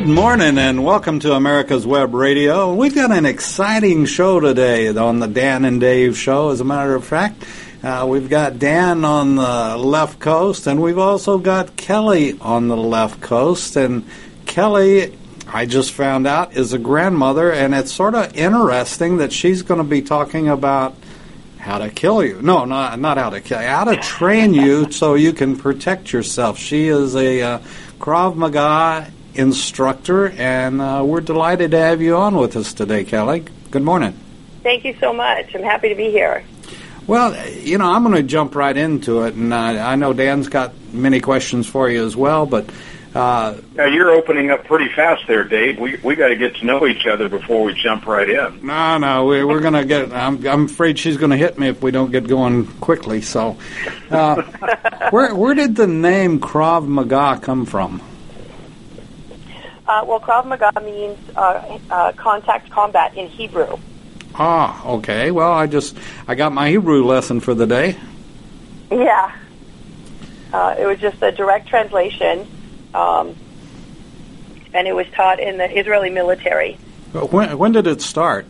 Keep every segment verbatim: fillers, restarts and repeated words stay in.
Good morning and welcome to America's Web Radio. We've got an exciting show today on the Dan and Dave Show. As a matter of fact, uh, we've got Dan on the left coast and we've also got Kelly on the left coast. And Kelly, I just found out, is a grandmother, and it's sort of interesting that she's going to be talking about how to kill you. No, not, not how to kill you, how to train you so you can protect yourself. She is a uh, Krav Maga instructor, and uh, we're delighted to have you on with us today, Kelly. Good morning. Thank you so much. I'm happy to be here. Well, you know, I'm going to jump right into it, and uh, I know Dan's got many questions for you as well, but... Uh, now, you're opening up pretty fast there, Dave. We we got to get to know each other before we jump right in. No, no, we, we're going to get... I'm, I'm afraid she's going to hit me if we don't get going quickly, so... Uh, where, where did the name Krav Maga come from? Uh, well, Krav Maga means uh, uh, contact combat in Hebrew. Ah, okay. Well, I just I got my Hebrew lesson for the day. Yeah, uh, it was just a direct translation, um, and it was taught in the Israeli military. When when did it start?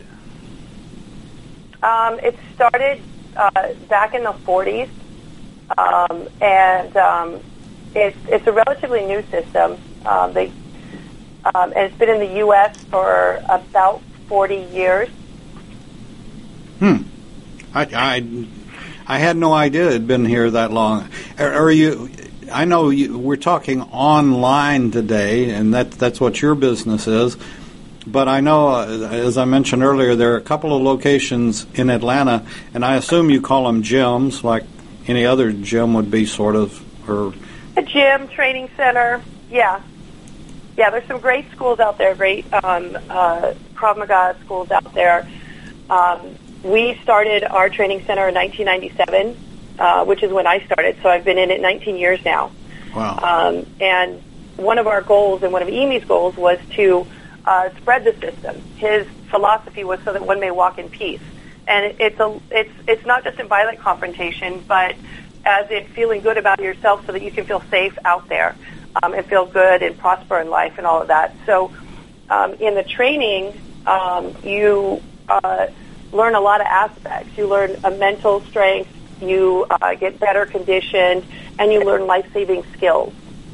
Um, it started uh, back in the forties, um, and um, it's it's a relatively new system. Um, they Um, and it's been in the U S for about forty years. Hmm. I, I, I had no idea it had been here that long. Are, are you? I know you, we're talking online today, and that that's what your business is. But I know, uh, as I mentioned earlier, there are a couple of locations in Atlanta, and I assume you call them gyms, like any other gym would be, sort of, or a gym, training center, yeah. Yeah, there's some great schools out there, great um, uh, Krav Maga schools out there. Um, we started our training center in nineteen ninety-seven, uh, which is when I started, so I've been in it nineteen years now. Wow. Um, and one of our goals, and one of Amy's goals, was to uh, spread the system. His philosophy was so that one may walk in peace. And it, it's, a, it's, it's not just in violent confrontation, but as in feeling good about yourself so that you can feel safe out there. Um, and feel good and prosper in life and all of that. So um, in the training, um, you uh, learn a lot of aspects. You learn a mental strength, you uh, get better conditioned, and you learn life-saving skills.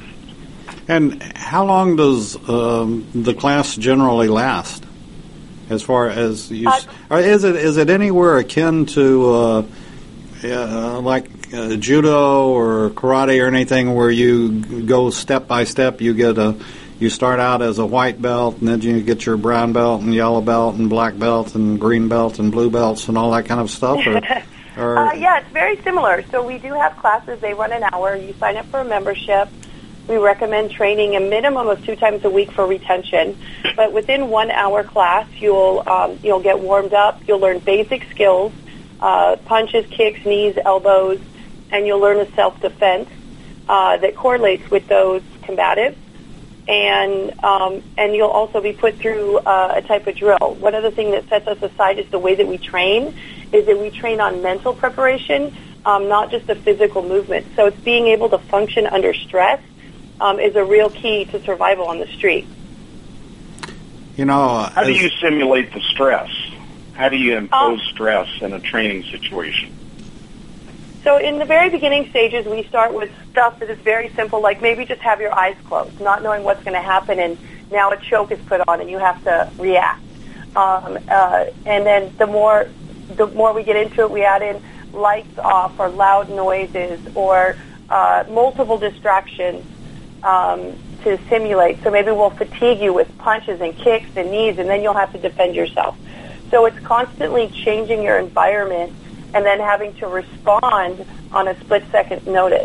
And how long does um, the class generally last? As far as you, uh, or is it is it anywhere akin to uh, uh, like Uh, judo or karate or anything where you go step by step? You get a, you start out as a white belt, and then you get your brown belt and yellow belt and black belt and green belt and blue belts and all that kind of stuff. Or, or uh, yeah, it's very similar. So we do have classes. They run an hour. You sign up for a membership. We recommend training a minimum of two times a week for retention. But within one hour class, you'll um, you'll get warmed up. You'll learn basic skills, uh, punches, kicks, knees, elbows. And you'll learn a self-defense uh, that correlates with those combatives. And um, and you'll also be put through uh, a type of drill. One of the things that sets us aside is the way that we train, is that we train on mental preparation, um, not just the physical movement. So it's being able to function under stress um, is a real key to survival on the street. You know, how do you simulate the stress? How do you impose um, stress in a training situation? So in the very beginning stages, we start with stuff that is very simple, like maybe just have your eyes closed, not knowing what's going to happen, and now a choke is put on and you have to react. Um, uh, and then the more the more we get into it, we add in lights off or loud noises or uh, multiple distractions um, to simulate. So maybe we'll fatigue you with punches and kicks and knees, and then you'll have to defend yourself. So it's constantly changing your environment and then having to respond on a split-second notice.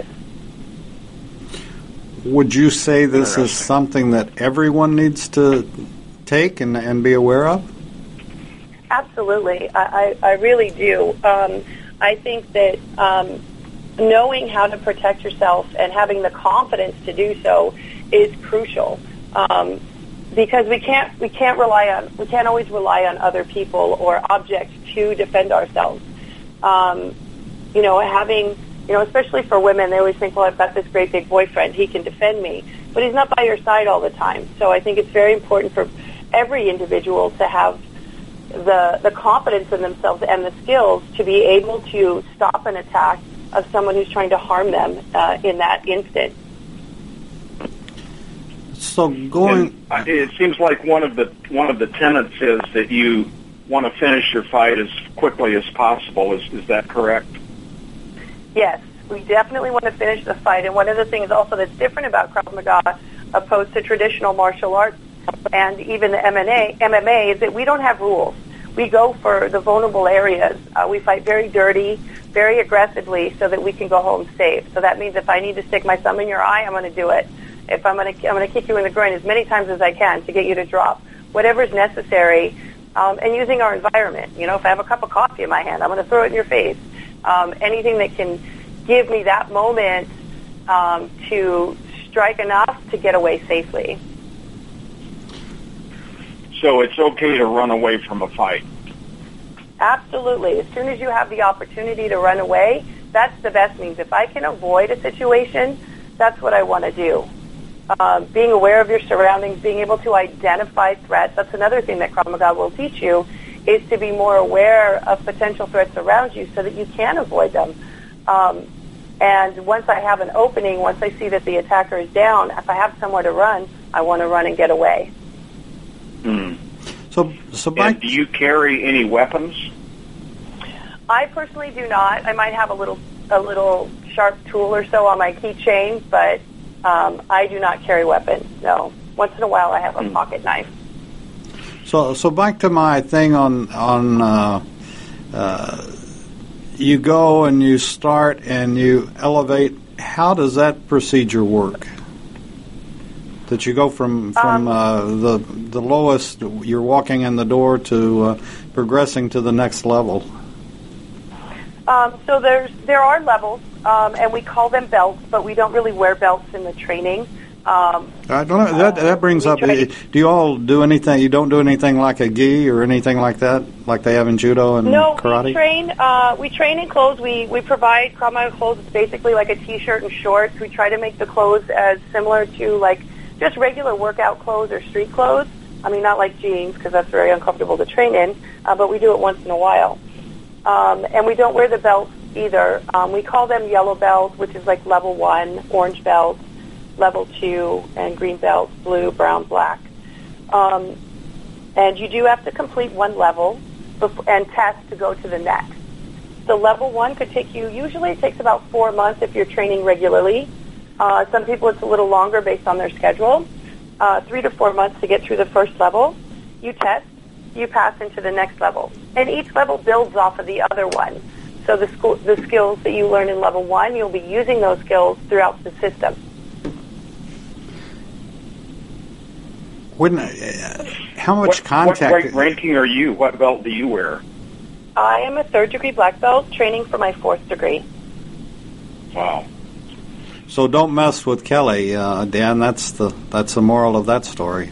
Would you say this is something that everyone needs to take and, and be aware of? Absolutely. I, I, I really do. Um, I think that um, knowing how to protect yourself and having the confidence to do so is crucial. Um, because we can't we can't rely on we can't always rely on other people or objects to defend ourselves. Um, you know, having You know, especially for women, they always think, well, I've got this great big boyfriend. He can defend me. But he's not by your side all the time. So I think it's very important for every individual to have the the confidence in themselves and the skills to be able to stop an attack of someone who's trying to harm them uh, in that instant. So going, and it seems like one of the one of the tenets is that you want to finish your fight as quickly as possible. Is is that correct? Yes, we definitely want to finish the fight. And one of the things also that's different about Krav Maga opposed to traditional martial arts and even the M M A, M M A is that we don't have rules. We go for the vulnerable areas. Uh, we fight very dirty, very aggressively, so that we can go home safe. So that means if I need to stick my thumb in your eye, I'm going to do it. If I'm going to, I'm going to kick you in the groin as many times as I can to get you to drop. Whatever is necessary, um, and using our environment. You know, if I have a cup of coffee in my hand, I'm going to throw it in your face. Um, anything that can give me that moment um, to strike enough to get away safely. So it's okay to run away from a fight? Absolutely. As soon as you have the opportunity to run away, that's the best means. If I can avoid a situation, that's what I want to do. Um, being aware of your surroundings, being able to identify threats, that's another thing that Krav Maga will teach you, is to be more aware of potential threats around you so that you can avoid them. Um, and once I have an opening, once I see that the attacker is down, if I have somewhere to run, I want to run and get away. Hmm. So, so by and do you carry any weapons? I personally do not. I might have a little a little sharp tool or so on my keychain, but um, I do not carry weapons. No. Once in a while, I have a mm. pocket knife. So, so back to my thing on on uh, uh, you go and you start and you elevate. How does that procedure work? That you go from from um, uh, the the lowest, you're walking in the door, to uh, progressing to the next level. Um, so there's there are levels, um, and we call them belts, but we don't really wear belts in the training. Um, I don't know. That that brings up. Do you all do anything? You don't do anything like a gi or anything like that, like they have in judo and no, karate? No, we train. Uh, we train in clothes. We we provide Krav Maga clothes. It's basically like a t-shirt and shorts. We try to make the clothes as similar to like just regular workout clothes or street clothes. I mean, not like jeans because that's very uncomfortable to train in. Uh, but we do it once in a while. Um, and we don't wear the belts either. Um, we call them yellow belts, which is like level one, orange belts, level two, and green belts, blue, brown, black. Um, and you do have to complete one level before, and test to go to the next. So level one could take you, usually it takes about four months if you're training regularly. Uh, some people it's a little longer based on their schedule. Uh, three to four months to get through the first level. You test, you pass into the next level. And each level builds off of the other one. So the, school, the skills that you learn in level one, you'll be using those skills throughout the system. When, uh, how much what, contact... What rank, ranking are you? What belt do you wear? I am a third-degree black belt, training for my fourth degree. Wow. So don't mess with Kelly, uh, Dan. That's the that's the moral of that story.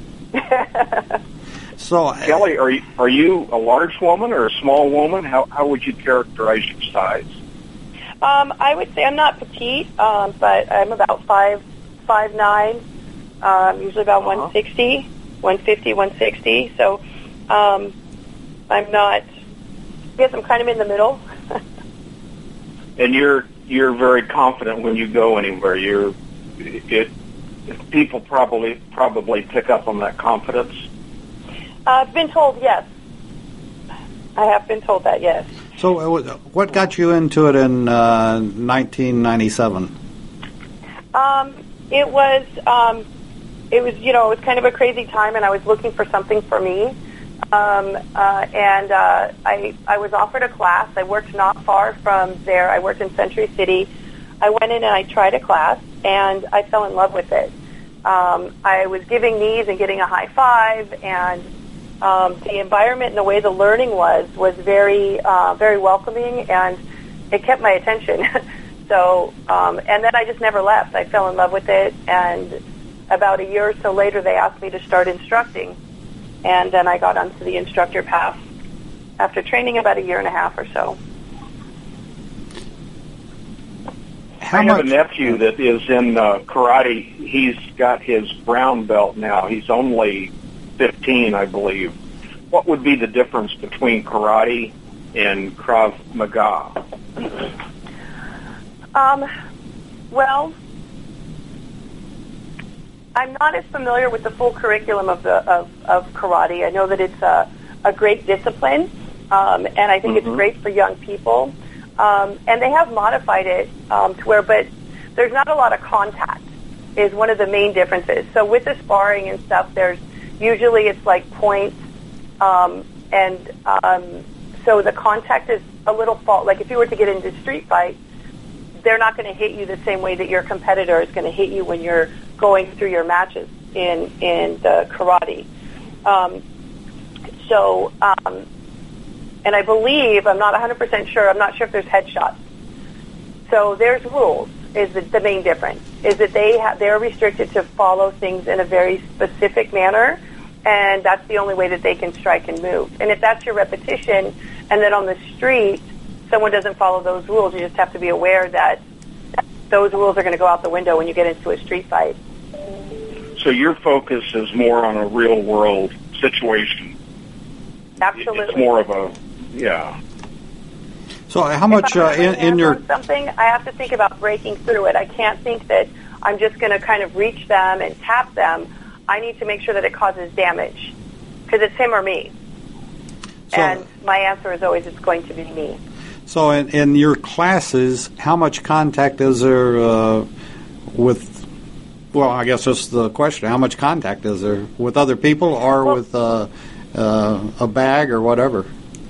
So Kelly, are you are you a large woman or a small woman? How how would you characterize your size? Um, I would say I'm not petite, um, but I'm about five five nine. Um, usually about uh-huh. one sixty, one fifty, one sixty. So um, I'm not. I guess I'm kind of in the middle. And you're you're very confident when you go anywhere. You're it. People probably probably pick up on that confidence. Uh, I've been told yes. I have been told that yes. So, uh, what got you into it in uh, nineteen ninety-seven? Um, it was um, it was you know it was kind of a crazy time, and I was looking for something for me. Um, uh, and uh, I I was offered a class. I worked not far from there. I worked in Century City. I went in and I tried a class, and I fell in love with it. Um, I was giving knees and getting a high five, and um, the environment and the way the learning was was very uh, very welcoming, and it kept my attention. so, um, and then I just never left. I fell in love with it, and about a year or so later, they asked me to start instructing. And then I got onto the instructor path after training about a year and a half or so. how I much? have a nephew that is in uh, karate. He's got his brown belt now. He's only fifteen, I believe. What would be the difference between karate and Krav Maga? Um, well, I'm not as familiar with the full curriculum of the of, of karate. I know that it's a, a great discipline, um, and I think mm-hmm. it's great for young people. Um, and they have modified it um, to where, but there's not a lot of contact is one of the main differences. So with the sparring and stuff, there's usually it's like points, um, and um, so the contact is a little fault. Like if you were to get into a street fight, they're not going to hit you the same way that your competitor is going to hit you when you're going through your matches in in the karate. Um, so, um, and I believe, I'm not one hundred percent sure, I'm not sure if there's headshots. So there's rules, is the, the main difference, is that they ha- they're restricted to follow things in a very specific manner, and that's the only way that they can strike and move. And if that's your repetition, and then on the street, someone doesn't follow those rules, you just have to be aware that those rules are going to go out the window when you get into a street fight. So your focus is more on a real-world situation. Absolutely. It's more of a, yeah. So how much uh, in, in your... something, I have to think about breaking through it. I can't think that I'm just going to kind of reach them and tap them. I need to make sure that it causes damage, because it's him or me. So, and my answer is always it's going to be me. So in, in your classes, how much contact is there uh, with, well, I guess that's the question, how much contact is there with other people or well, with uh, uh, a bag or whatever?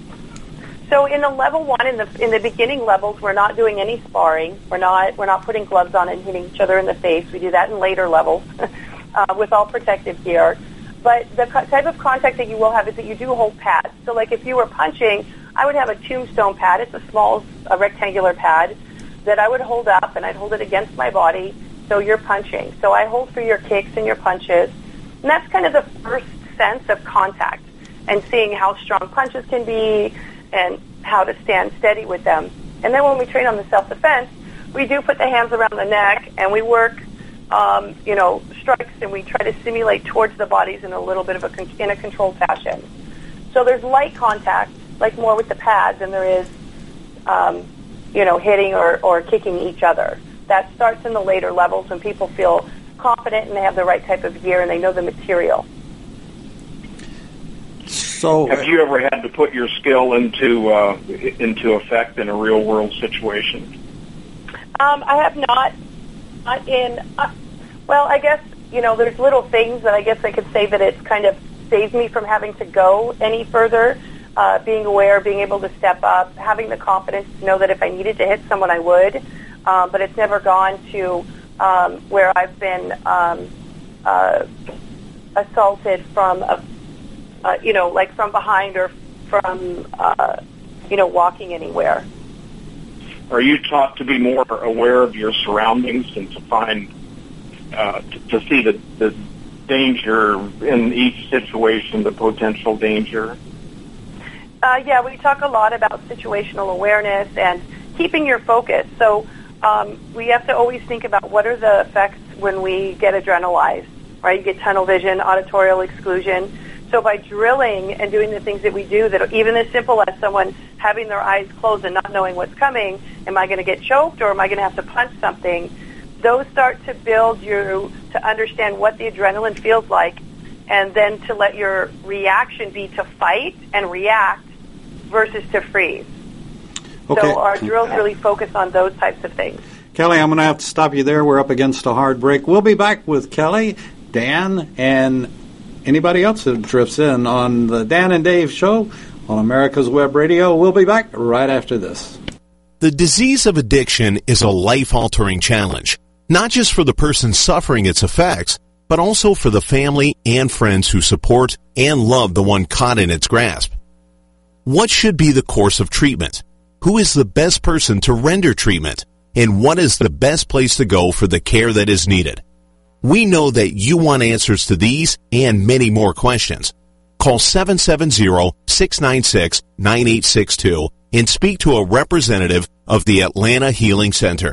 So in the level one, in the in the beginning levels, we're not doing any sparring. We're not we're not putting gloves on and hitting each other in the face. We do that in later levels uh, with all protective gear. But the co- type of contact that you will have is that you do hold pads. So like if you were punching, I would have a tombstone pad. It's a small a rectangular pad that I would hold up, and I'd hold it against my body, so you're punching. So I hold for your kicks and your punches. And that's kind of the first sense of contact and seeing how strong punches can be and how to stand steady with them. And then when we train on the self-defense, we do put the hands around the neck, and we work, um, you know, strikes, and we try to simulate towards the bodies in a little bit of a con- in a controlled fashion. So there's light contact, like more with the pads, than there is, um, you know, hitting or, or kicking each other. That starts in the later levels when people feel confident and they have the right type of gear and they know the material. So, have you ever had to put your skill into uh, into effect in a real world situation? Um, I have not. Not in. Uh, well, I guess you know, there's little things that I guess I could say that it's kind of saves me from having to go any further. Uh, being aware, being able to step up, having the confidence to know that if I needed to hit someone, I would. Um, but it's never gone to um, where I've been um, uh, assaulted from a. Uh, you know, like from behind or from, uh, you know, walking anywhere. Are you taught to be more aware of your surroundings and to find, uh, to, to see the, the danger in each situation, the potential danger? Uh, yeah, we talk a lot about situational awareness and keeping your focus. So um, we have to always think about what are the effects when we get adrenalized, right? You get tunnel vision, auditorial exclusion. So by drilling and doing the things that we do, that even as simple as someone having their eyes closed and not knowing what's coming, am I going to get choked or am I going to have to punch something? Those start to build you to understand what the adrenaline feels like, and then to let your reaction be to fight and react versus to freeze. Okay. So our drills really focus on those types of things. Kelly, I'm going to have to stop you there. We're up against a hard break. We'll be back with Kelly, Dan, and anybody else that drifts in on the Dan and Dave Show on America's Web Radio. We'll be back right after this. The disease of addiction is a life-altering challenge, not just for the person suffering its effects, but also for the family and friends who support and love the one caught in its grasp. What should be the course of treatment? Who is the best person to render treatment? And what is the best place to go for the care that is needed? We know that you want answers to these and many more questions. Call seven seven zero, six nine six, nine eight six two and speak to a representative of the Atlanta Healing Center.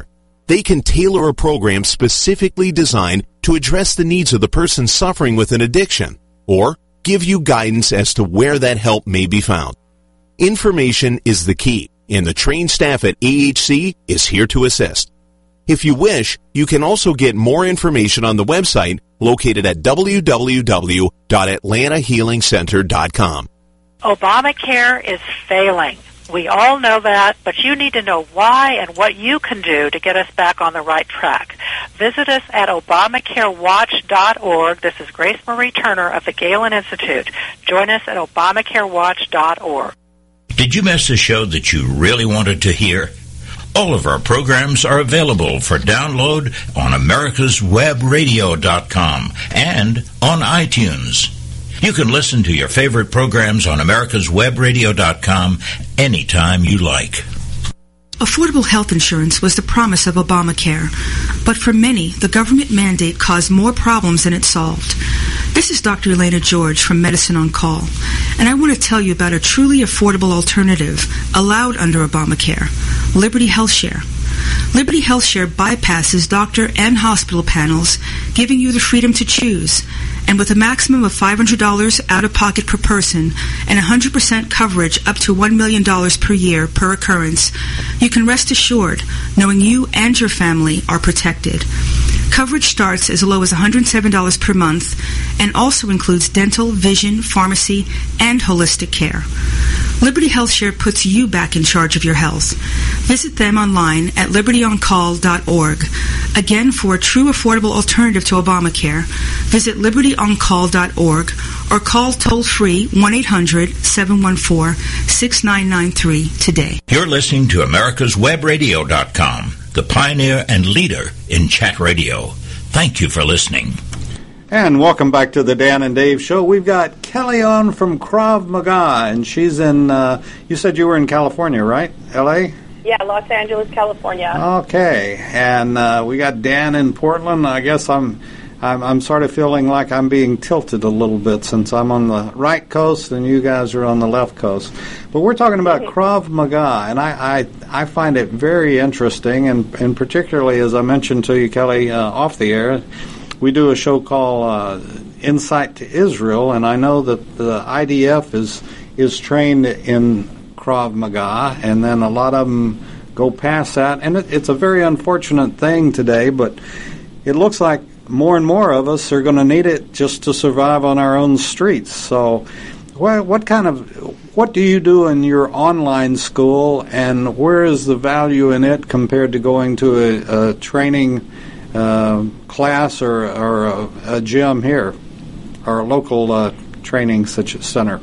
they can tailor a program specifically designed to address the needs of the person suffering with an addiction, or give you guidance as to where that help may be found. Information is the key, and the trained staff at A H C is here to assist. If you wish, you can also get more information on the website located at w w w dot atlanta healing center dot com. Obamacare is failing. We all know that, but you need to know why and what you can do to get us back on the right track. Visit us at obamacare watch dot org. This is Grace Marie Turner of the Galen Institute. Join us at obamacare watch dot org. Did you miss a show that you really wanted to hear? All of our programs are available for download on americas web radio dot com and on iTunes. You can listen to your favorite programs on americas web radio dot com anytime you like. Affordable health insurance was the promise of Obamacare, but for many, the government mandate caused more problems than it solved. This is Doctor Elena George from Medicine on Call, and I want to tell you about a truly affordable alternative allowed under Obamacare, Liberty HealthShare. Liberty HealthShare bypasses doctor and hospital panels, giving you the freedom to choose. And with a maximum of five hundred dollars out-of-pocket per person and one hundred percent coverage up to one million dollars per year per occurrence, you can rest assured knowing you and your family are protected. Coverage starts as low as one hundred seven dollars per month and also includes dental, vision, pharmacy, and holistic care. Liberty HealthShare puts you back in charge of your health. Visit them online at liberty on call dot org. Again, for a true affordable alternative to Obamacare, visit liberty on call dot org or call toll-free one eight hundred seven one four six nine nine three today. You're listening to americas web radio dot com, the pioneer and leader in chat radio. Thank you for listening. And welcome back to the Dan and Dave Show. We've got Kelly on from Krav Maga, and she's in, uh, you said you were in California, right? L A? Yeah, Los Angeles, California. Okay, and uh, we got Dan in Portland. I guess I'm, I'm I'm sort of feeling like I'm being tilted a little bit since I'm on the right coast and you guys are on the left coast. But we're talking about mm-hmm. Krav Maga, and I, I, I find it very interesting, and, and particularly, as I mentioned to you, Kelly, uh, off the air, we do a show called uh, Insight to Israel, and I know that the I D F is is trained in Krav Maga, and then a lot of them go past that. And it, it's a very unfortunate thing today, but it looks like more and more of us are going to need it just to survive on our own streets. So what, what kind of, what do you do in your online school, and where is the value in it compared to going to a, a training Uh, class or, or a, a gym here, or a local uh, training such center?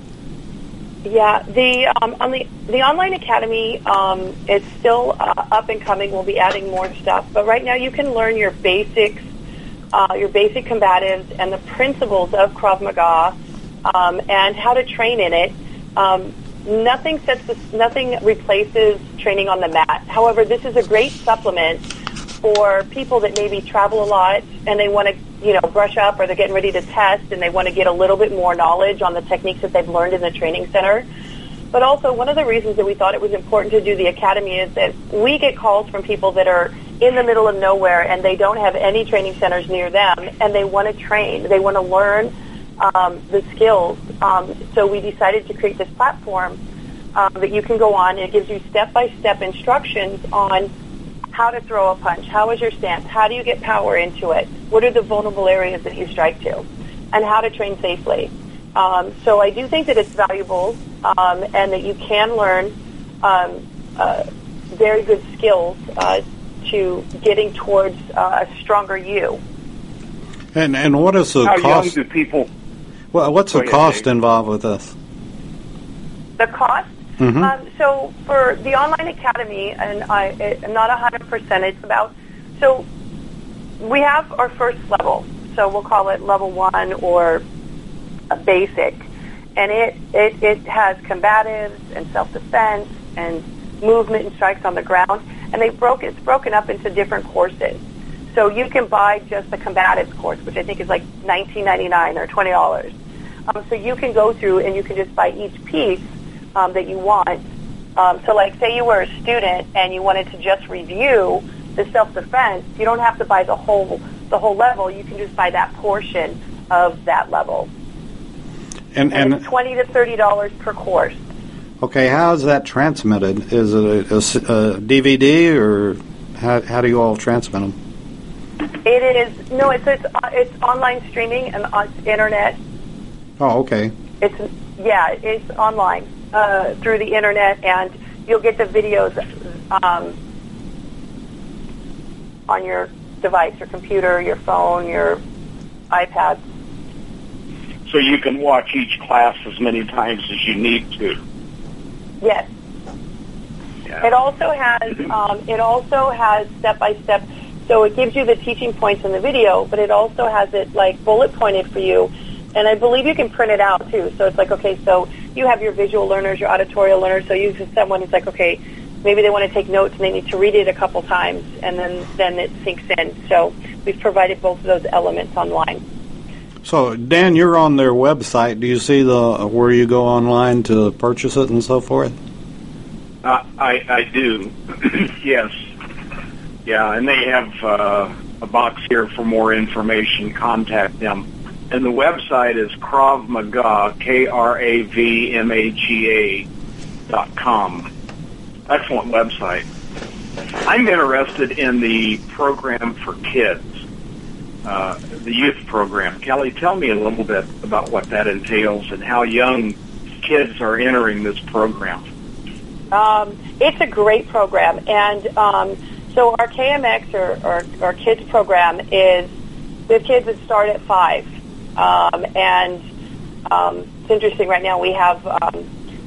Yeah, the um, on the the online academy, um, it's still uh, up and coming. We'll be adding more stuff, but right now you can learn your basics, uh, your basic combatives, and the principles of Krav Maga, um, and how to train in it. Um, nothing sets the, nothing replaces training on the mat. However, this is a great supplement for people that maybe travel a lot and they want to, you know, brush up, or they're getting ready to test and they want to get a little bit more knowledge on the techniques that they've learned in the training center. But also, one of the reasons that we thought it was important to do the academy is that we get calls from people that are in the middle of nowhere and they don't have any training centers near them, and they want to train. They want to learn um, the skills. Um, so we decided to create this platform um, that you can go on, and it gives you step-by-step instructions on how to throw a punch, how is your stance, how do you get power into it, what are the vulnerable areas that you strike to, and how to train safely. Um, so I do think that it's valuable, um, and that you can learn um, uh, very good skills uh, to getting towards uh, a stronger you. And and what is the how cost? Young do people? Well, what's the Go cost ahead, involved with this? The cost? Mm-hmm. Um, so for the online academy, and I, it, not one hundred percent, it's about, so we have our first level, so we'll call it level one or a basic, and it, it, it has combatives and self-defense and movement and strikes on the ground, and they broke it's broken up into different courses. So you can buy just the combatives course, which I think is like nineteen ninety-nine or twenty dollars. Um, so you can go through and you can just buy each piece Um, that you want. Um, so like say you were a student and you wanted to just review the self-defense, you don't have to buy the whole the whole level. You can just buy that portion of that level. And, and, and it's twenty to thirty dollars per course. Okay, how is that transmitted? Is it a, a, a D V D, or how, how do you all transmit them? It is no, it's it's, it's online streaming and on internet. Oh, okay. It's yeah, it's online uh, through the internet, and you'll get the videos um, on your device, your computer, your phone, your iPad. So you can watch each class as many times as you need to. Yes. Yeah. It also has um, it also has step by step. So it gives you the teaching points in the video, but it also has it like bullet pointed for you. And I believe you can print it out too. So it's like, okay, so you have your visual learners, your auditorial learners. So you have someone who's like, okay, maybe they want to take notes and they need to read it a couple times, and then then it sinks in. So we've provided both of those elements online. So, Dan, you're on their website. Do you see the where you go online to purchase it and so forth? Uh, I, I do, yes. Yeah, and they have uh, a box here for more information. Contact them. And the website is Krav Maga, K R A V M A G A dot com. Excellent website. I'm interested in the program for kids. Uh, the youth program. Kelly, tell me a little bit about what that entails and how young kids are entering this program. Um, it's a great program, and um, so our K M X, or, or our kids program, is we have kids that start at five, um, and um, it's interesting. Right now, we have um,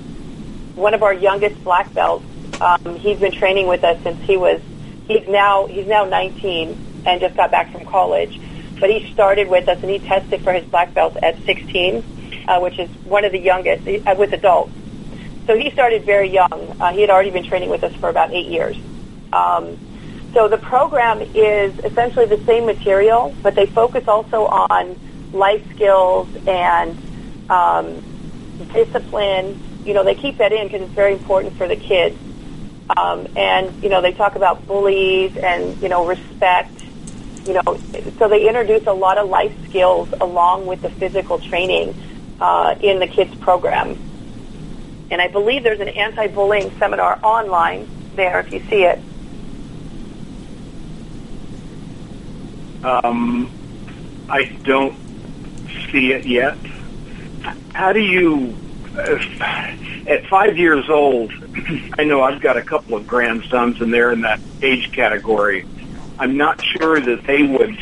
one of our youngest black belts. Um, he's been training with us since he was. He's now he's now nineteen and just got back from college. But he started with us, and he tested for his black belt at sixteen, uh, which is one of the youngest uh, with adults. So he started very young. Uh, he had already been training with us for about eight years. Um, so the program is essentially the same material, but they focus also on life skills and um, discipline. You know, they keep that in because it's very important for the kids. Um, and, you know, they talk about bullies and, you know, respect. You know, so they introduce a lot of life skills along with the physical training uh, in the kids program. And I believe there's an anti-bullying seminar online there if you see it. Um, I don't see it yet. How do you, uh, at five years old, I know I've got a couple of grandsons and they're in that age category. I'm not sure that they would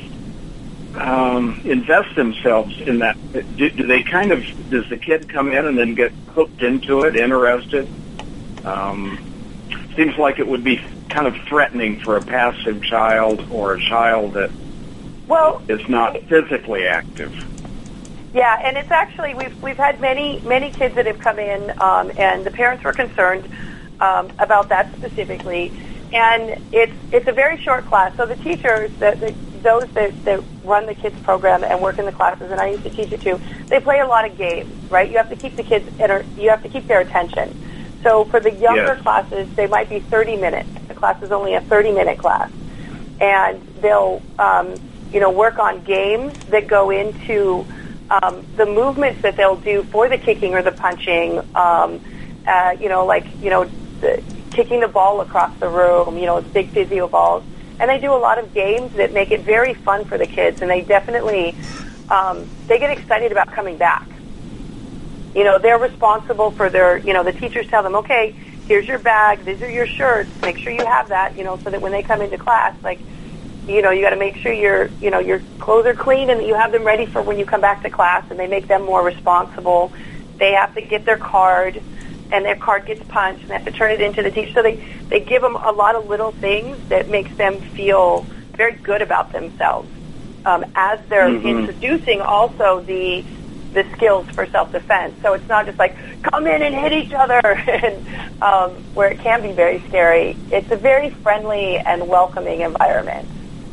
um, invest themselves in that. Do, do they kind of, does the kid come in and then get hooked into it, interested? Um, seems like it would be kind of threatening for a passive child or a child that well, is not physically active. Yeah, and it's actually, we've we've had many, many kids that have come in, um, and the parents were concerned um, about that specifically. And it's it's a very short class. So the teachers, the, the, those that, that run the kids program and work in the classes, and I used to teach it too, they play a lot of games, right? You have to keep the kids, inter- you have to keep their attention. So for the younger yes. classes, they might be thirty minutes. The class is only a thirty-minute class. And they'll, um, you know, work on games that go into um, the movements that they'll do for the kicking or the punching, um, uh, you know, like, you know, the, kicking the ball across the room, you know, big physio balls. And they do a lot of games that make it very fun for the kids, and they definitely, um, they get excited about coming back. You know, they're responsible for their, you know, the teachers tell them, okay, here's your bag, these are your shirts, make sure you have that, you know, so that when they come into class, like, you know, you got to make sure your, you know, your clothes are clean and that you have them ready for when you come back to class, and they make them more responsible. They have to get their card, and their card gets punched, and they have to turn it into the teacher. So they, they give them a lot of little things that makes them feel very good about themselves um, as they're mm-hmm. introducing also the the skills for self-defense. So it's not just like, come in and hit each other, and um, where it can be very scary. It's a very friendly and welcoming environment.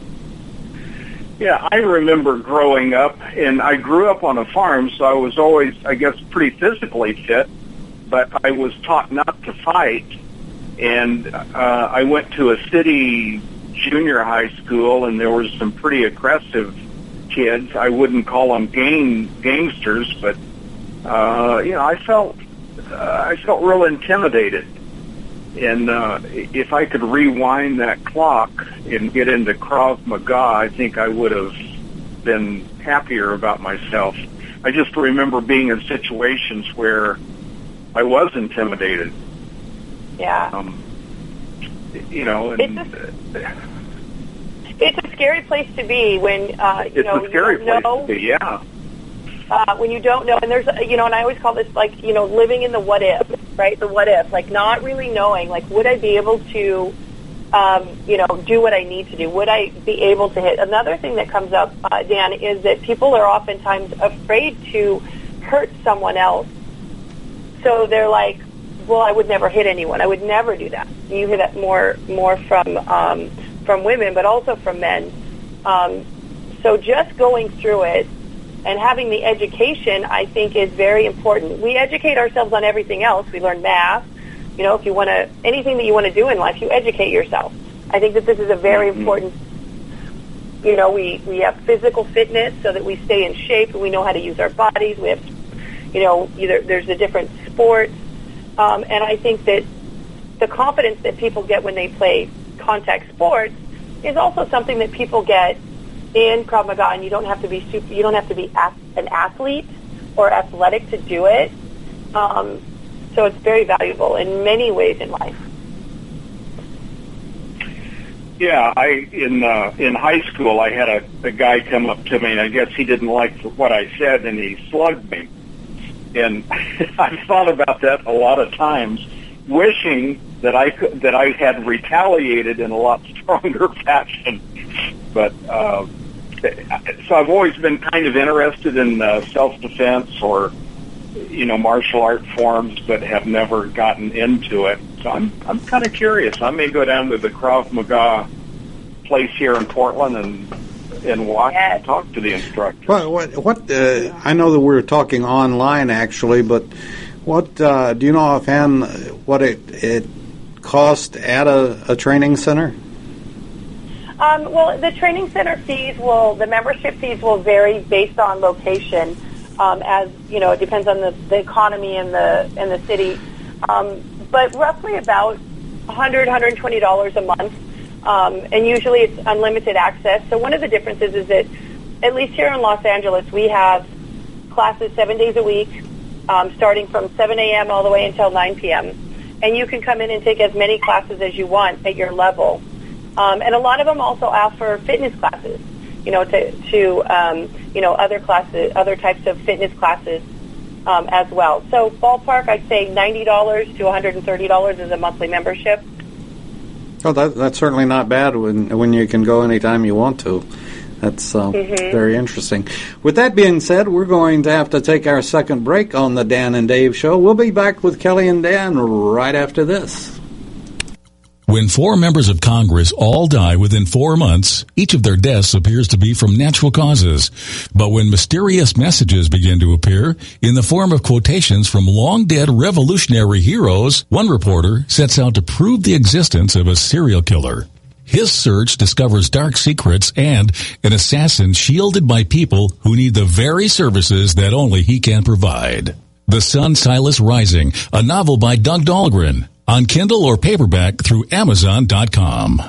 Yeah, I remember growing up, and I grew up on a farm, so I was always, I guess, pretty physically fit, but I was taught not to fight, and uh, I went to a city junior high school, and there were some pretty aggressive kids. I wouldn't call them gang gangsters, but uh, you know, I felt uh, I felt real intimidated. And uh, if I could rewind that clock and get into Krav Maga, I think I would have been happier about myself. I just remember being in situations where I was intimidated. Yeah. Um, you know, and, it's, a, it's a scary place to be when uh, you it's know a scary you don't place know, to be. Yeah. Uh, when you don't know, and there's, you know, and I always call this like, you know, living in the what if, right? The what if, like not really knowing, like, would I be able to, um, you know, do what I need to do? Would I be able to hit? Another thing that comes up, uh, Dan, is that people are oftentimes afraid to hurt someone else. So they're like, well, I would never hit anyone. I would never do that. You hear that more, more from, um, from women, but also from men. Um, so just going through it, and having the education, I think, is very important. We educate ourselves on everything else. We learn math. You know, if you want to, anything that you want to do in life, you educate yourself. I think that this is a very mm-hmm. important, you know, we, we have physical fitness so that we stay in shape and we know how to use our bodies. We have, you know, either there's the different sports. Um, and I think that the confidence that people get when they play contact sports is also something that people get in Krav Maga, and you don't have to be super, you don't have to be an athlete or athletic to do it. Um, so it's very valuable in many ways in life. Yeah, I in uh, in high school I had a, a guy come up to me, and I guess he didn't like what I said, and he slugged me. And I thought about that a lot of times, wishing that I could, that I had retaliated in a lot stronger fashion. But uh, so I've always been kind of interested in uh, self-defense or, you know, martial art forms, but have never gotten into it. So I'm I'm kind of curious. I may go down to the Krav Maga place here in Portland and and watch yes. and talk to the instructor. Well, what what uh, I know that we're talking online actually, but what uh, do you know offhand what it it cost at a, a training center? Um, well, the training center fees will, the membership fees will vary based on location, um, as, you know, it depends on the, the economy in the in the city. Um, but roughly about one hundred dollars, one hundred twenty dollars a month, um, and usually it's unlimited access. So one of the differences is that, at least here in Los Angeles, we have classes seven days a week, um, starting from seven a.m. all the way until nine p.m., and you can come in and take as many classes as you want at your level. Um, and a lot of them also offer fitness classes, you know, to, to um, you know, other classes, other types of fitness classes um, as well. So ballpark, I'd say ninety dollars to one hundred thirty dollars is a monthly membership. Oh, that, that's certainly not bad when when you can go anytime you want to. That's uh, mm-hmm. very interesting. With that being said, we're going to have to take our second break on the Dan and Dave Show. We'll be back with Kelly and Dan right after this. When four members of Congress all die within four months, each of their deaths appears to be from natural causes. But when mysterious messages begin to appear in the form of quotations from long-dead revolutionary heroes, one reporter sets out to prove the existence of a serial killer. His search discovers dark secrets and an assassin shielded by people who need the very services that only he can provide. The Sun Silas Rising, a novel by Doug Dahlgren. On Kindle or paperback through Amazon dot com.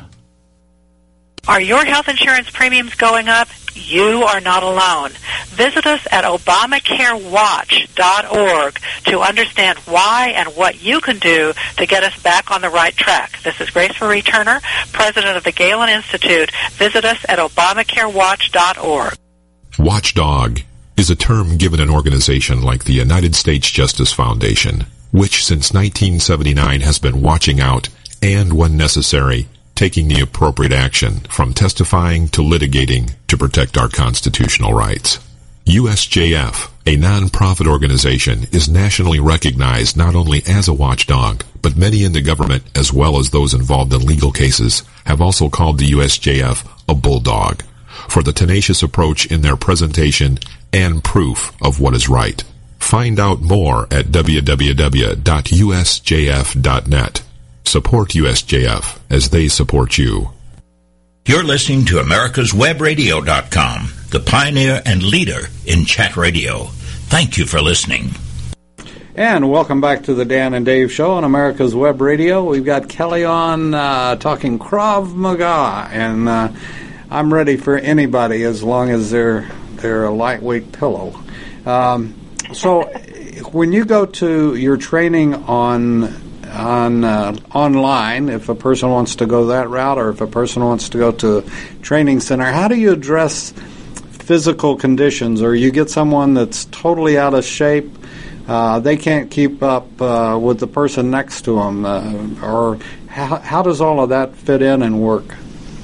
Are your health insurance premiums going up? You are not alone. Visit us at Obamacare Watch dot org to understand why and what you can do to get us back on the right track. This is Grace Marie Turner, president of the Galen Institute. Visit us at Obamacare Watch dot org. Watchdog is a term given an organization like the United States Justice Foundation, which since nineteen seventy-nine has been watching out and, when necessary, taking the appropriate action from testifying to litigating to protect our constitutional rights. U S J F, a non-profit organization, is nationally recognized not only as a watchdog, but many in the government, as well as those involved in legal cases, have also called the U S J F a bulldog for the tenacious approach in their presentation and proof of what is right. Find out more at w w w dot u s j f dot net. Support U S J F as they support you. You're listening to Americas Web Radio dot com, the pioneer and leader in chat radio. Thank you for listening. And welcome back to the Dan and Dave Show on America's Web Radio. We've got Kelly on uh, talking Krav Maga, and uh, I'm ready for anybody as long as they're they're a lightweight pillow. Um, so, when you go to your training on on uh, online, if a person wants to go that route, or if a person wants to go to a training center, how do you address physical conditions? Or you get someone that's totally out of shape, uh, they can't keep up uh, with the person next to them, uh, or how, how does all of that fit in and work?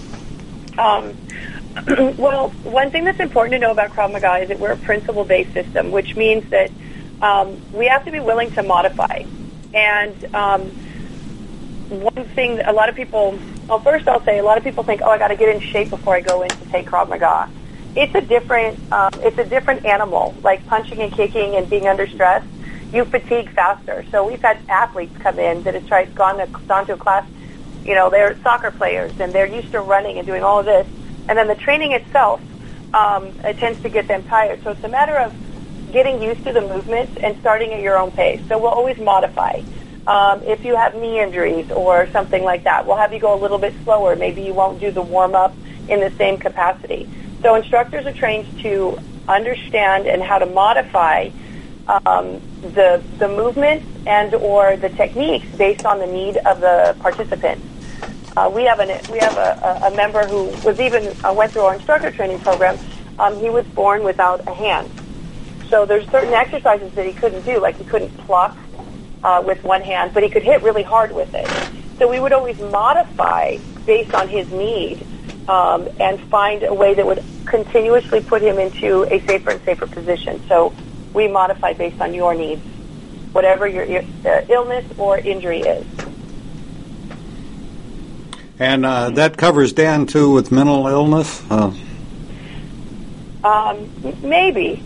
Um, well, one thing that's important to know about Krav Maga is that we're a principle-based system, which means that um, we have to be willing to modify. And um, one thing that a lot of people, well, first I'll say a lot of people think, oh, I got to get in shape before I go in to take Krav Maga. It's a different, um, it's a different animal. Like punching and kicking and being under stress, you fatigue faster. So we've had athletes come in that have tried, gone to, gone to a class. You know, they're soccer players and they're used to running and doing all of this, and then the training itself, um, it tends to get them tired. So it's a matter of getting used to the movements and starting at your own pace. So we'll always modify. Um, if you have knee injuries or something like that, we'll have you go a little bit slower. Maybe you won't do the warm-up in the same capacity. So instructors are trained to understand and how to modify um, the the movements and or the techniques based on the need of the participant. Uh, we have an we have a, a member who was even uh, went through our instructor training program. Um, he was born without a hand. So there's certain exercises that he couldn't do, like he couldn't pluck uh, with one hand, but he could hit really hard with it. So we would always modify based on his need um, and find a way that would continuously put him into a safer and safer position. So we modify based on your needs, whatever your, your uh, illness or injury is. And uh, that covers Dan, too, with mental illness? Uh. Um, maybe.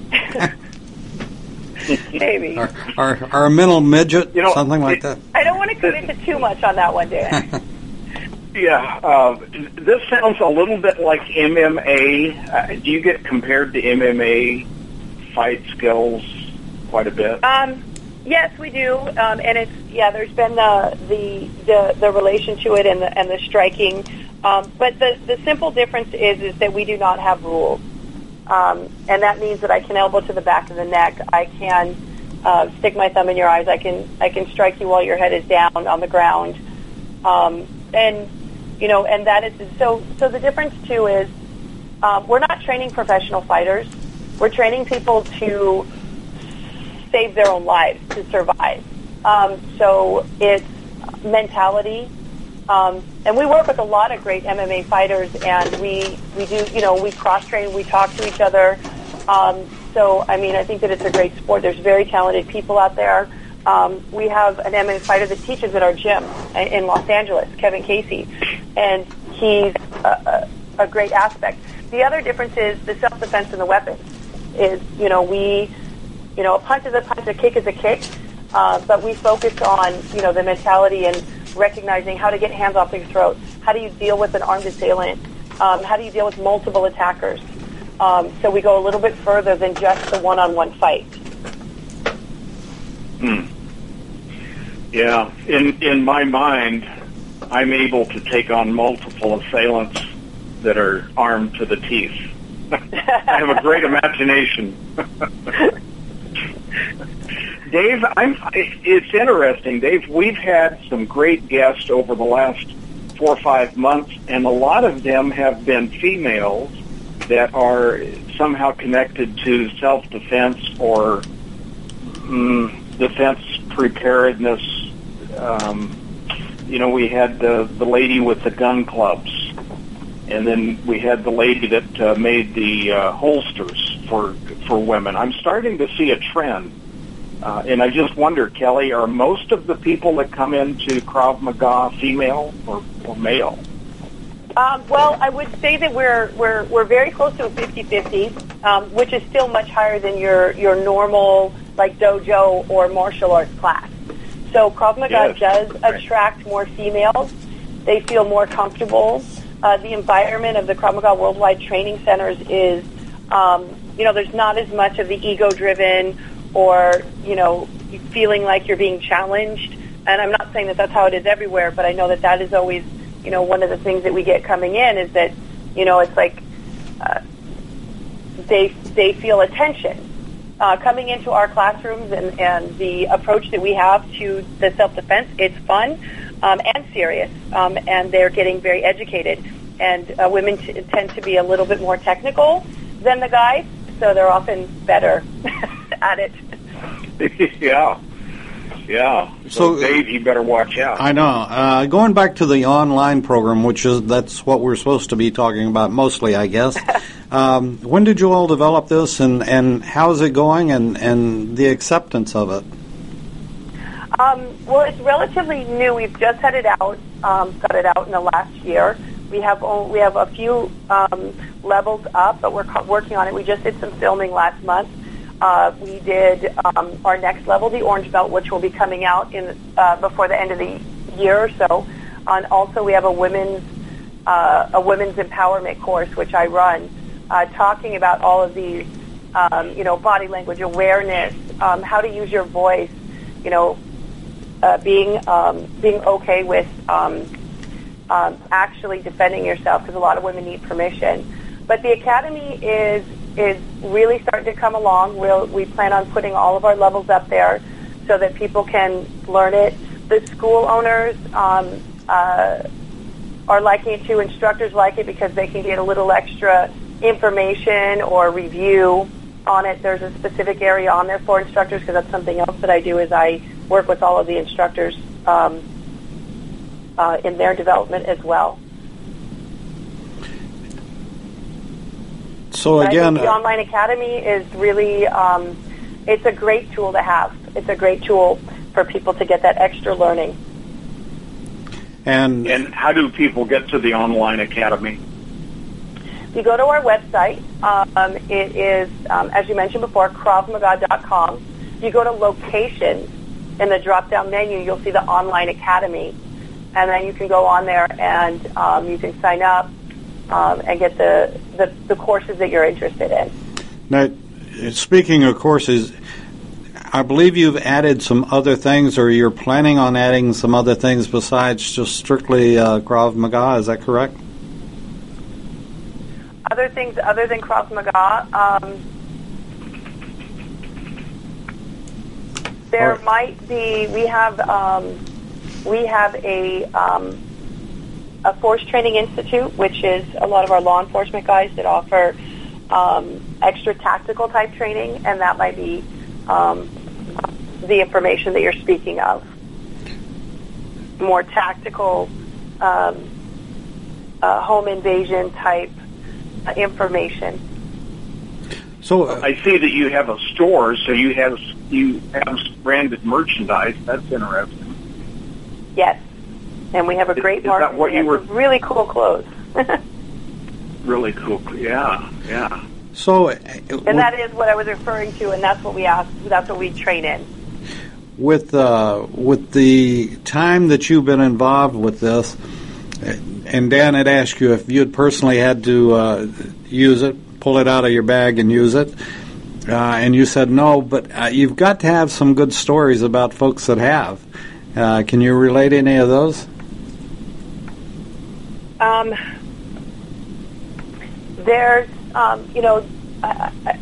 Maybe. Or, or, or a mental midget, you know, something like that. I don't want to commit to too much on that one, Dan. Yeah, uh, this sounds a little bit like M M A. Uh, do you get compared to M M A fight skills quite a bit? Um, yes, we do, um, and it's yeah. There's been the the the, the relation to it and the and the striking, um, but the the simple difference is is that we do not have rules. Um, and that means that I can elbow to the back of the neck. I can uh, stick my thumb in your eyes. I can I can strike you while your head is down on the ground. Um, and you know, and that is so. So the difference too is um, we're not training professional fighters. We're training people to save their own lives, to survive. Um, so it's mentality. Um, and we work with a lot of great M M A fighters, and we, we do, you know, we cross-train, we talk to each other. Um, so, I mean, I think that it's a great sport. There's very talented people out there. Um, we have an M M A fighter that teaches at our gym in Los Angeles, Kevin Casey, and he's a, a, a great aspect. The other difference is the self-defense and the weapons. Is, you know, we, you know, a punch is a punch, a kick is a kick, uh, but we focus on, you know, the mentality and recognizing how to get hands off your throat. How do you deal with an armed assailant? Um, how do you deal with multiple attackers? Um, so we go a little bit further than just the one-on-one fight. Hmm. Yeah, in in my mind, I'm able to take on multiple assailants that are armed to the teeth. I have a great imagination. Dave, I'm, it's interesting, Dave. We've had some great guests over the last four or five months, and a lot of them have been females that are somehow connected to self-defense or mm, defense preparedness. Um, you know, we had the, the lady with the gun clubs, and then we had the lady that uh, made the uh, holsters for for women. I'm starting to see a trend. Uh, and I just wonder, Kelly, are most of the people that come into Krav Maga female or, or male? Um, well, I would say that we're we're we're very close to a fifty-fifty, um, which is still much higher than your, your normal, like, dojo or martial arts class. So Krav Maga Yes. does Right. attract more females. They feel more comfortable. uh, the environment of the Krav Maga Worldwide Training Centers is, um, you know, there's not as much of the ego-driven or, you know, feeling like you're being challenged. And I'm not saying that that's how it is everywhere, but I know that that is always, you know, one of the things that we get coming in is that, you know, it's like uh, they they feel attention. Uh, coming into our classrooms and, and the approach that we have to the self-defense, it's fun um, and serious, um, and they're getting very educated. And uh, women t- tend to be a little bit more technical than the guys, so they're often better at it. Yeah. Yeah. So, so, Dave, you better watch out. I know. Uh, going back to the online program, which is that's what we're supposed to be talking about mostly, I guess. um, when did you all develop this, and, and how's it going, and, and the acceptance of it? Um, well, it's relatively new. We've just had it out, um, got it out in the last year. We have we have a few um, levels up, but we're co- working on it. We just did some filming last month. Uh, we did um, our next level, the Orange Belt, which will be coming out in uh, before the end of the year or so. And also, we have a women's uh, a women's empowerment course, which I run, uh, talking about all of these, um, you know, body language awareness, um, how to use your voice, you know, uh, being um, being okay with um, um, actually defending yourself, because a lot of women need permission. But the academy is. is really starting to come along. We'll, we plan on putting all of our levels up there so that people can learn it. The school owners um, uh, are liking it too. Instructors like it because they can get a little extra information or review on it. There's a specific area on there for instructors, because that's something else that I do is I work with all of the instructors um, uh, in their development as well. So but again, I think the online academy is really, um, it's a great tool to have. It's a great tool for people to get that extra learning. And and how do people get to the online academy? If you go to our website, um, it is, um, as you mentioned before, krav maga dot com. If you go to locations in the drop-down menu, you'll see the online academy. And then you can go on there and um, you can sign up. Um, and get the, the, the courses that you're interested in. Now, speaking of courses, I believe you've added some other things, or you're planning on adding some other things besides just strictly uh, Krav Maga. Is that correct? Other things other than Krav Maga, um, there right. might be. We have um, we have a. Um, a Force Training Institute, which is a lot of our law enforcement guys that offer um, extra tactical type training, and that might be um, the information that you're speaking of. More tactical um, uh, home invasion type uh, information. So uh, I see that you have a store, so you have you have branded merchandise. That's interesting. Yes. And we have a great is, is market. That what we you have were... really cool clothes. Really cool. Yeah, yeah. So, uh, and that is what I was referring to, and that's what we ask. That's what we train in. With uh, with the time that you've been involved with this, and Dan had asked you if you had personally had to uh, use it, pull it out of your bag and use it, uh, and you said no. But uh, you've got to have some good stories about folks that have. Uh, can you relate any of those? Um, there's, um, you know, I, I,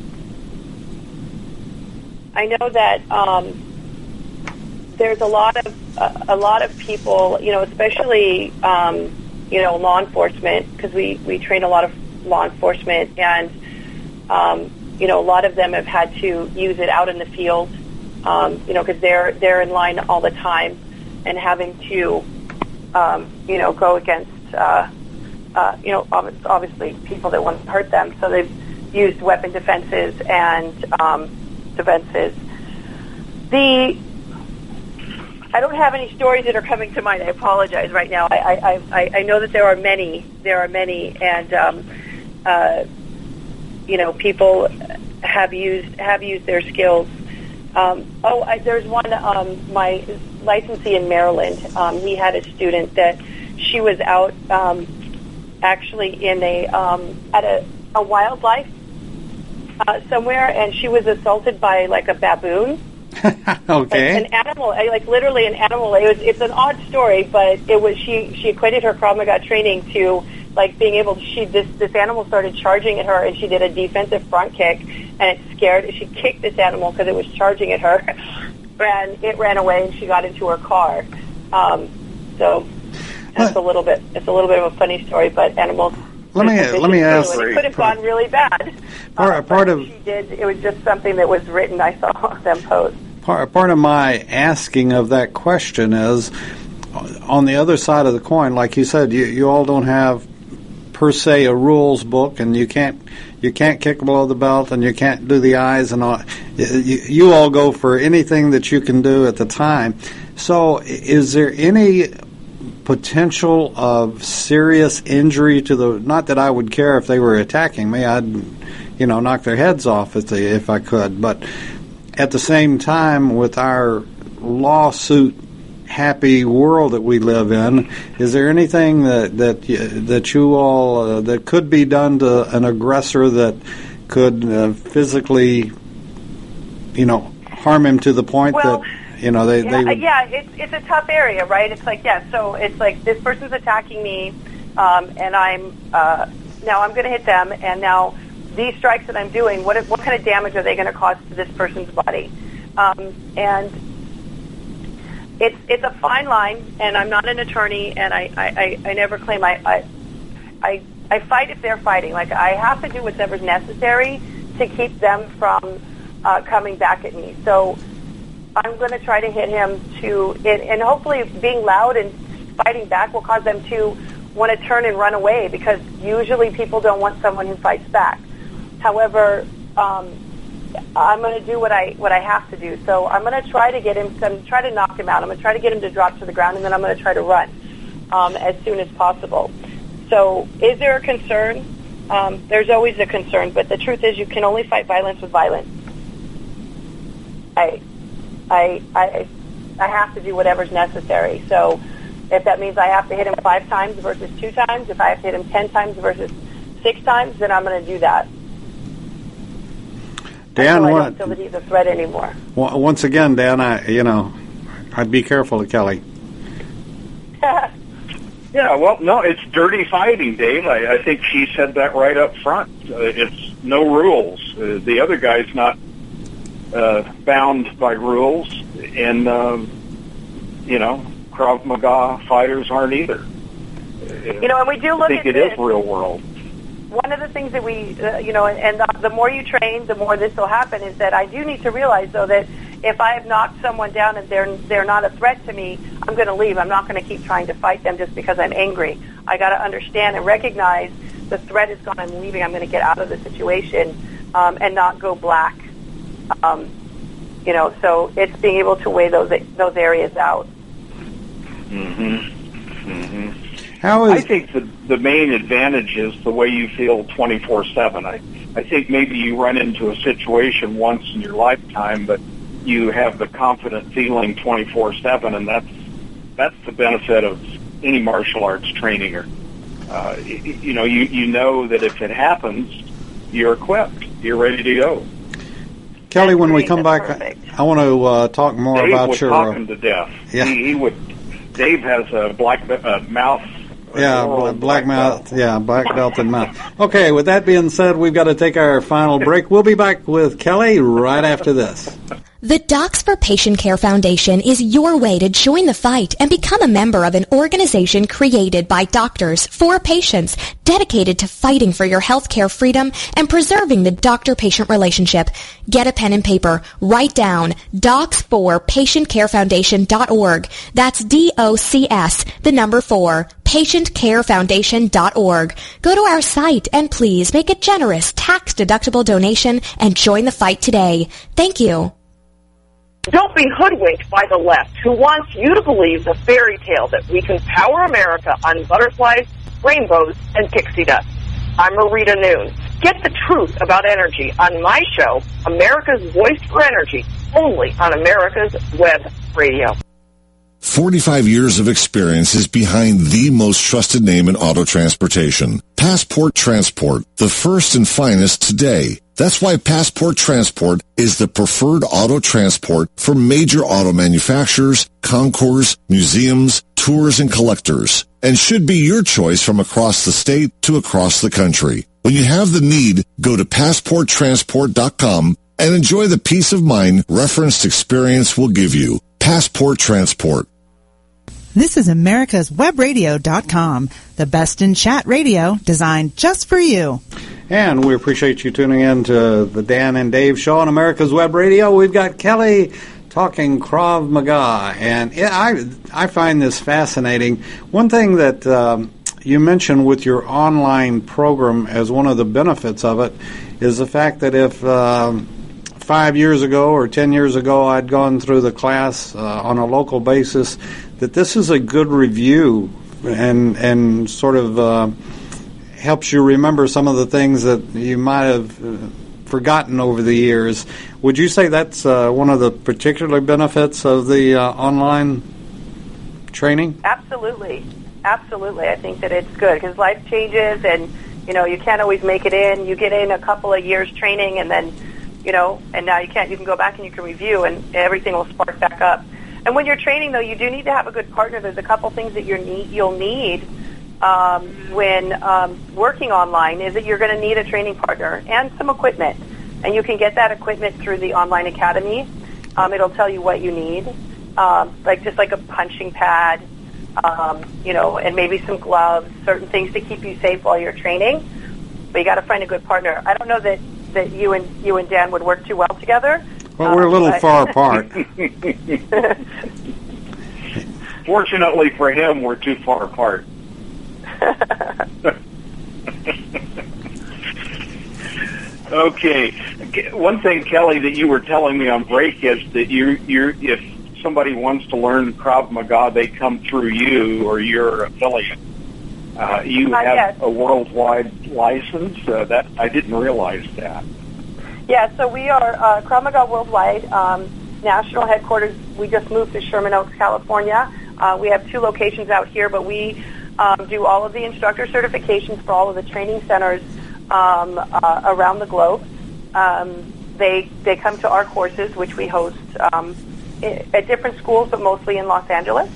I know that um, there's a lot of uh, a lot of people, you know, especially um, you know, law enforcement, because we, we train a lot of law enforcement, and um, you know, a lot of them have had to use it out in the field, um, you know, because they're they're in line all the time, and having to um, you know, go against uh, uh, you know, obviously people that want to hurt them, so they've used weapon defenses and um, defenses. The I don't have any stories that are coming to mind. I apologize right now. I I, I know that there are many. There are many, and um, uh, you know, people have used have used their skills. Um, oh, I, there's one. Um, my licensee in Maryland. Um, he had a student that she was out um, actually in a um, at a, a wildlife uh, somewhere, and she was assaulted by like a baboon. Okay. An, an animal, like literally an animal. It was, it's an odd story, but it was she. She equated her Krav Maga training to like being able to. She this this animal started charging at her, and she did a defensive front kick, and it scared. She kicked this animal because it was charging at her, and it ran away, and she got into her car. Um, so that's a little bit. It's a little bit of a funny story, but animals. Let me let me ask. It could have gone really bad. Part, uh, part of she did. It was just something that was written. I saw them post. Part, part of my asking of that question is, on the other side of the coin, like you said, you, you all don't have per se a rules book, and you can't you can't kick below the belt, and you can't do the eyes, and all. You, you all go for anything that you can do at the time. So, is there any potential of serious injury to the? Not that I would care if they were attacking me. I'd, you know, knock their heads off if they, if I could, but. At the same time, with our lawsuit-happy world that we live in, is there anything that that you, that you all uh, that could be done to an aggressor that could uh, physically, you know, harm him to the point well, that you know they yeah, they would... yeah, it's it's a tough area, right? It's like yeah, so it's like this person's attacking me, um, and I'm uh, now I'm going to hit them, and now. These strikes that I'm doing, what what kind of damage are they going to cause to this person's body? Um, and it's it's a fine line, and I'm not an attorney, and I, I, I never claim I, I I I fight if they're fighting. Like I have to do whatever's necessary to keep them from uh, coming back at me. So I'm going to try to hit him to, and, and hopefully being loud and fighting back will cause them to want to turn and run away, because usually people don't want someone who fights back. However, um, I'm going to do what I what I have to do. So I'm going to try to get him, some, try to knock him out. I'm going to try to get him to drop to the ground, and then I'm going to try to run um, as soon as possible. So is there a concern? Um, there's always a concern, but the truth is you can only fight violence with violence. I, I, I, I have to do whatever's necessary. So if that means I have to hit him five times versus two times, if I have to hit him ten times versus six times, then I'm going to do that. Dan, I what, don't feel that he's a threat anymore. Once again, Dan, I you know, I'd be careful of Kelly. Yeah, well, no, it's dirty fighting, Dave. I, I think she said that right up front. Uh, it's no rules. Uh, the other guy's not uh, bound by rules, and um, you know, Krav Maga fighters aren't either. You know, and we do look I think at it this. is real world. One of the things that we, uh, you know, and, and the, the more you train, the more this will happen, is that I do need to realize, though, that if I have knocked someone down and they're they're not a threat to me, I'm going to leave. I'm not going to keep trying to fight them just because I'm angry. I got to understand and recognize the threat is gone. I'm leaving. I'm going to get out of the situation um, and not go black. Um, you know, so it's being able to weigh those those areas out. Mm-hmm. Mm-hmm. How is... I think the the main advantage is the way you feel twenty-four seven. I I think maybe you run into a situation once in your lifetime, but you have the confident feeling twenty-four seven, and that's that's the benefit of any martial arts training. Or uh, you, you know, you you know that if it happens, you're equipped, you're ready to go. Kelly, when we come back, I, I want to uh, talk more Dave about was your. talking to death. Yeah. He, he would. Dave has a black uh, mouth. Yeah, black, black mouth. Belt. Yeah, black belt and mouth. Okay, with that being said, we've got to take our final break. We'll be back with Kelly right after this. The Docs for Patient Care Foundation is your way to join the fight and become a member of an organization created by doctors for patients, dedicated to fighting for your healthcare freedom and preserving the doctor-patient relationship. Get a pen and paper. Write down docs for patient care foundation dot org. That's D O C S, the number four, patient care foundation dot org. Go to our site and please make a generous tax-deductible donation and join the fight today. Thank you. Don't be hoodwinked by the left, who wants you to believe the fairy tale that we can power America on butterflies, rainbows, and pixie dust. I'm Marita Noon. Get the truth about energy on my show, America's Voice for Energy, only on America's Web Radio. forty-five years of experience is behind the most trusted name in auto transportation. Passport Transport, the first and finest today. That's why Passport Transport is the preferred auto transport for major auto manufacturers, concours, museums, tours, and collectors, and should be your choice from across the state to across the country. When you have the need, go to passport transport dot com and enjoy the peace of mind referenced experience will give you. Passport Transport. This is Americas Web Radio dot com, the best in chat radio designed just for you. And we appreciate you tuning in to the Dan and Dave Show on America's Web Radio. We've got Kelly talking Krav Maga, and it, I I find this fascinating. One thing that um, you mentioned with your online program as one of the benefits of it is the fact that if um, five years ago or ten years ago I'd gone through the class uh, on a local basis, that this is a good review and and sort of uh, helps you remember some of the things that you might have uh, forgotten over the years. Would you say that's uh, one of the particular benefits of the uh, online training? Absolutely. Absolutely. I think that it's good because life changes and, you know, you can't always make it in. You get in a couple of years training and then, you know, and now you can't. You can go back and you can review and everything will spark back up. And when you're training, though, you do need to have a good partner. There's a couple things that you're need, you'll need um, when um, working online is that you're going to need a training partner and some equipment. And you can get that equipment through the online academy. Um, it'll tell you what you need, um, like just like a punching pad, um, you know, and maybe some gloves, certain things to keep you safe while you're training. But you got to find a good partner. I don't know that, that you and you and Dan would work too well together. Well, we're a little um, far apart. Fortunately for him, we're too far apart. Okay. One thing, Kelly, that you were telling me on break is that you, you're, if somebody wants to learn Krav Maga, they come through you or your affiliate. Uh, you uh, have yes. a worldwide license. Uh, that I didn't realize that. Yeah, so we are uh, Krav Maga Worldwide, um, national headquarters. We just moved to Sherman Oaks, California. Uh, we have two locations out here, but we um, do all of the instructor certifications for all of the training centers um, uh, around the globe. Um, they they come to our courses, which we host um, at different schools, but mostly in Los Angeles.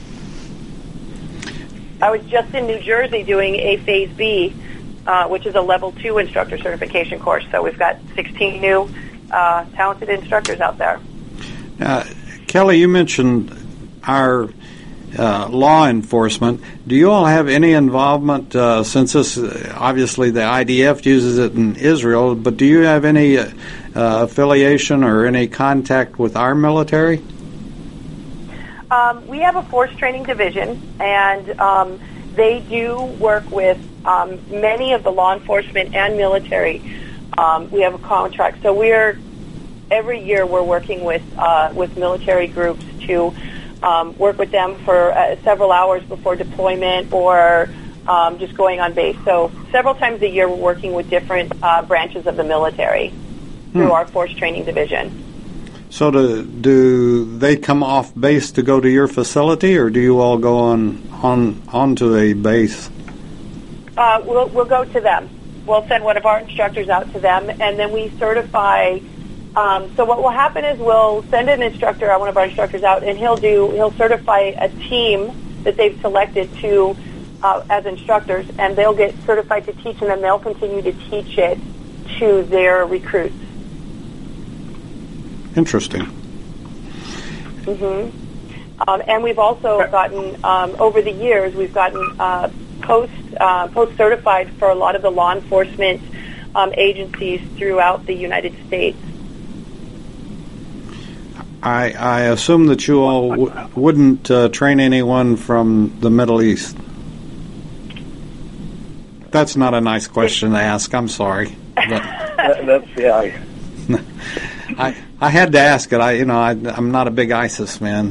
I was just in New Jersey doing a Phase B, Uh, which is a level two instructor certification course. So we've got sixteen new uh, talented instructors out there. Uh, Kelly, you mentioned our uh, law enforcement. Do you all have any involvement, uh, since this, uh, obviously the I D F uses it in Israel, but do you have any uh, uh, affiliation or any contact with our military? Um, we have a force training division, and um, they do work with um, many of the law enforcement and military. Um, we have a contract, so we're every year we're working with uh, with military groups to um, work with them for uh, several hours before deployment or um, just going on base. So several times a year we're working with different uh, branches of the military through hmm. our force training division. So do, do they come off base to go to your facility, or do you all go on on onto a base? Uh, we'll, we'll go to them. We'll send one of our instructors out to them, and then we certify. Um, so what will happen is we'll send an instructor, one of our instructors out, and he'll do he'll certify a team that they've selected to uh, as instructors, and they'll get certified to teach, and then they'll continue to teach it to their recruits. Interesting. Mm-hmm. Um, and we've also gotten, um, over the years, we've gotten uh, post uh, post certified for a lot of the law enforcement um, agencies throughout the United States. I, I assume that you all w- wouldn't uh, train anyone from the Middle East. That's not a nice question to ask. I'm sorry. But That's yeah. I I had to ask it. I you know I, I'm not a big ISIS man,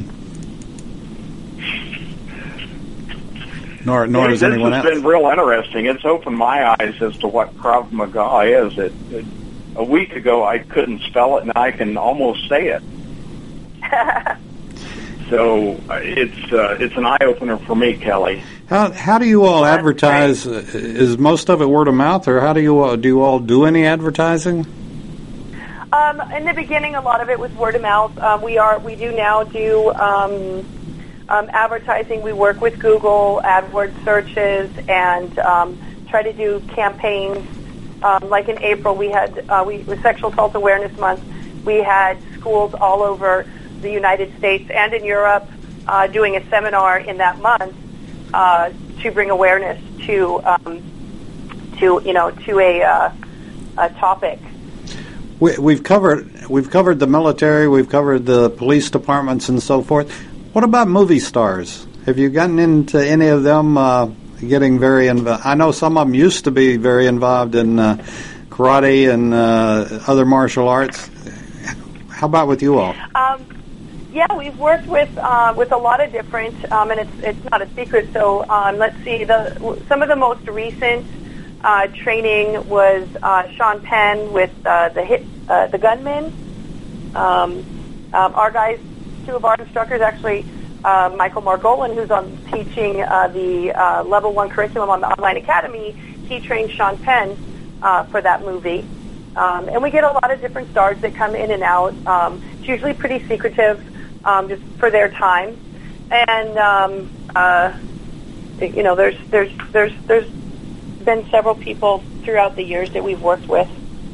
nor nor is this anyone has else. been real interesting. It's opened my eyes as to what Krav Maga is. It, it, a week ago I couldn't spell it, and I can almost say it. So uh, it's uh, it's an eye opener for me, Kelly. How how do you all advertise? Uh, is most of it word of mouth, or how do you all, do you all do any advertising? Um, in the beginning, a lot of it was word of mouth. Um, we are we do now do um, um, advertising. We work with Google AdWords searches and um, try to do campaigns. Um, like in April, we had uh, we with Sexual Assault Awareness Month. We had schools all over the United States and in Europe uh, doing a seminar in that month uh, to bring awareness to um, to you know to a uh, a topic. We, we've covered we've covered the military, we've covered the police departments and so forth. What about movie stars? Have you gotten into any of them uh, getting very involved? I know some of them used to be very involved in uh, karate and uh, other martial arts. How about with you all? Um, yeah, we've worked with uh, with a lot of different, um, and it's it's not a secret. So um, let's see, the some of the most recent. Uh, training was uh, Sean Penn with uh, the hit, uh, the gunman. Um, um, our guys, two of our instructors, actually, uh, Michael Margolin, who's on teaching uh, the uh, level one curriculum on the online academy, he trained Sean Penn uh, for that movie. Um, and we get a lot of different stars that come in and out. Um, it's usually pretty secretive, um, just for their time. And um, uh, you know, there's there's there's there's been several people throughout the years that we've worked with.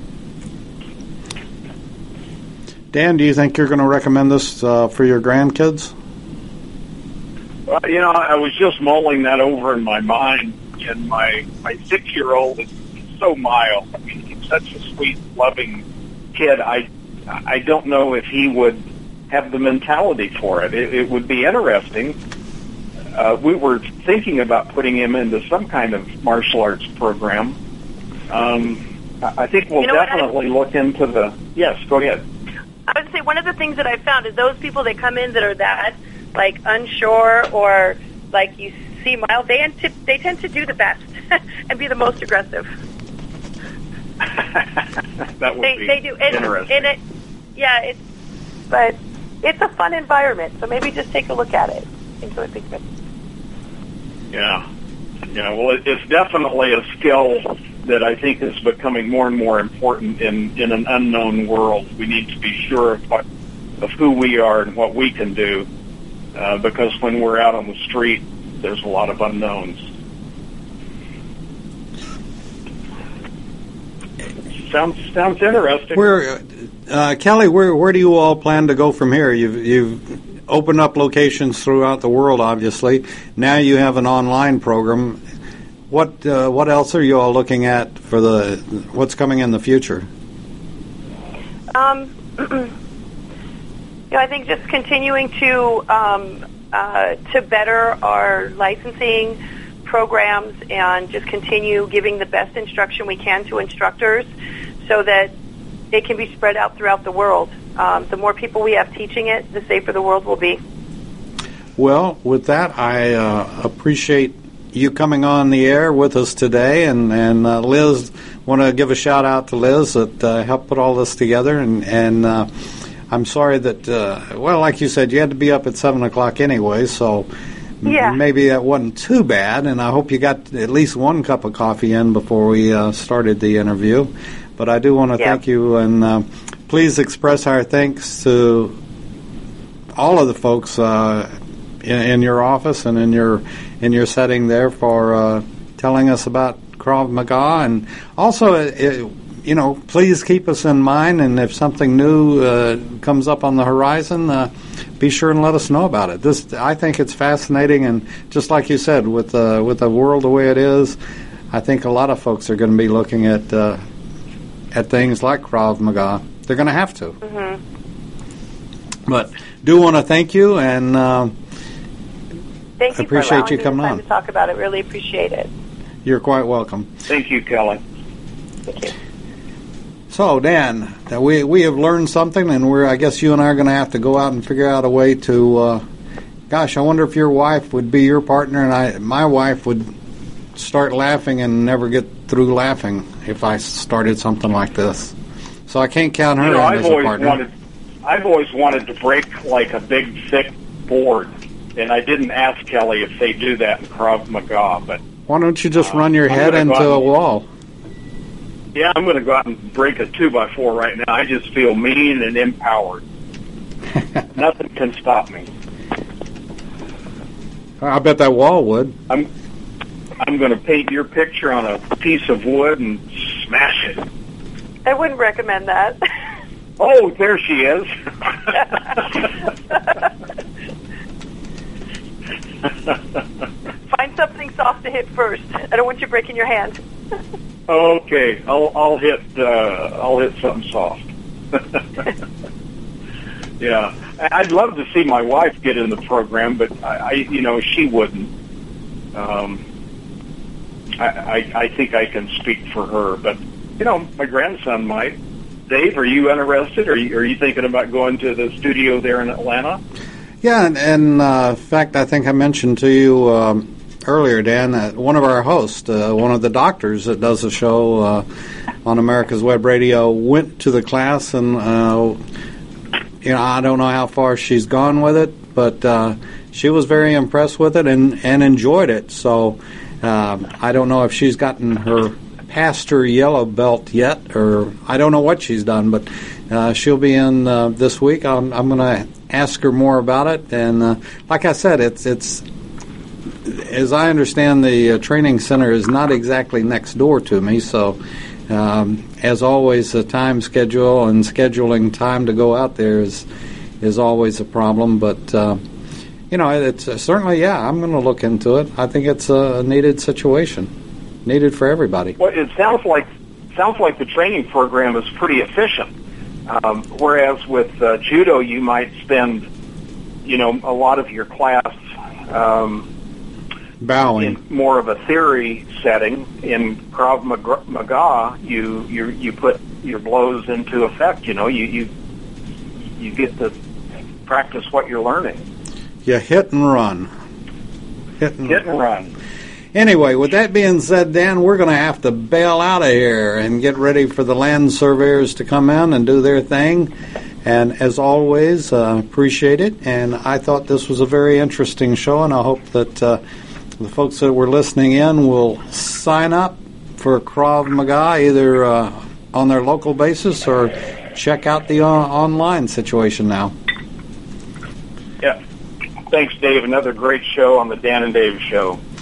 Dan, do you think you're going to recommend this uh, for your grandkids? Well, you know, I was just mulling that over in my mind, and my my six-year-old is so mild. I mean, he's such a sweet, loving kid. I I don't know if he would have the mentality for it. It, it would be interesting. Uh, we were thinking about putting him into some kind of martial arts program. Um, I think we'll you know definitely look into the... Yes, go ahead. I would say one of the things that I've found is those people that come in that are that, like, unsure or, like, you see mild, they, ent- they tend to do the best and be the most aggressive. That would they, be they do. And, interesting. And it, yeah, it's, but it's a fun environment, so maybe just take a look at it. I think it would be good. Yeah. Yeah, well, it, it's definitely a skill that I think is becoming more and more important in, in an unknown world. We need to be sure of, what, of who we are and what we can do, uh, because when we're out on the street, there's a lot of unknowns. Sounds sounds interesting. Where, uh, Kelly, where where do you all plan to go from here? You've you've opened up locations throughout the world, obviously. Now you have an online program. What uh, what else are you all looking at for the what's coming in the future? Um, you know, I think just continuing to um, uh, to better our licensing programs and just continue giving the best instruction we can to instructors, so that it can be spread out throughout the world. Um, the more people we have teaching it, the safer the world will be. Well, with that, I uh, appreciate you coming on the air with us today, and and uh, Liz, want to give a shout out to Liz that uh, helped put all this together, and and uh, I'm sorry that uh, well, like you said, you had to be up at seven o'clock anyway, so yeah. m- maybe that wasn't too bad, and I hope you got at least one cup of coffee in before we uh, started the interview. But I do want to yep. thank you, and uh, please express our thanks to all of the folks uh, in, in your office and in your in your setting there for uh, telling us about Krav Maga, and also, it, you know, please keep us in mind. And if something new uh, comes up on the horizon, uh, be sure and let us know about it. This, I think, it's fascinating, and just like you said, with uh, with the world the way it is, I think a lot of folks are going to be looking at uh, at things like Krav Maga. They're going to have to. Mm-hmm. But do want to thank you, and uh, thank you appreciate for allowing you me coming the time on. to talk about it. Really appreciate it. You're quite welcome. Thank you, Kelly. Thank you. So, Dan, that we we have learned something, and we're I guess you and I are going to have to go out and figure out a way to. Uh, gosh, I wonder if your wife would be your partner, and I my wife would start laughing and never get through laughing if I started something like this. So I can't count her you know, in I've as a always partner. Wanted, I've always wanted to break like a big, thick board, and I didn't ask Kelly if they do that in Krav Maga, but why don't you just uh, run your I'm head into a wall? Yeah, I'm going to go out and break a two by four right now. I just feel mean and empowered. Nothing can stop me. I bet that wall would. I'm I'm going to paint your picture on a piece of wood and smash it. I wouldn't recommend that. Oh, there she is. Find something soft to hit first. I don't want you breaking your hand. Okay, I'll I'll hit uh, I'll hit something soft. Yeah, I'd love to see my wife get in the program, but I, I you know, she wouldn't. Um, I, I I think I can speak for her, but you know, my grandson might. Dave, are you interested? Are you, are you thinking about going to the studio there in Atlanta? Yeah, and, and uh, in fact, I think I mentioned to you um, earlier, Dan, that one of our hosts, uh, one of the doctors that does the show uh, on America's Web Radio, went to the class, and uh, you know, I don't know how far she's gone with it, but uh, she was very impressed with it and, and enjoyed it. So um, I don't know if she's gotten her past her yellow belt yet, or I don't know what she's done, but uh, she'll be in uh, this week. I'm, I'm going to ask her more about it, and uh, like I said, it's it's as I understand, the uh, training center is not exactly next door to me, so um, as always, the time schedule and scheduling time to go out there is is always a problem. But uh, you know, it's uh, certainly, yeah, I'm going to look into it. I think it's a needed situation. Needed for everybody. Well, it sounds like sounds like the training program is pretty efficient. Um, whereas with uh, judo, you might spend, you know, a lot of your class um, bowing in more of a theory setting. In Krav Maga, you you you put your blows into effect. You know, you you you get to practice what you're learning. You hit and run. Hit and hit and run. Anyway, with that being said, Dan, we're going to have to bail out of here and get ready for the land surveyors to come in and do their thing. And as always, uh, appreciate it. And I thought this was a very interesting show, and I hope that uh, the folks that were listening in will sign up for Krav Maga, either uh, on their local basis or check out the uh, online situation now. Yeah. Thanks, Dave. Another great show on the Dan and Dave Show.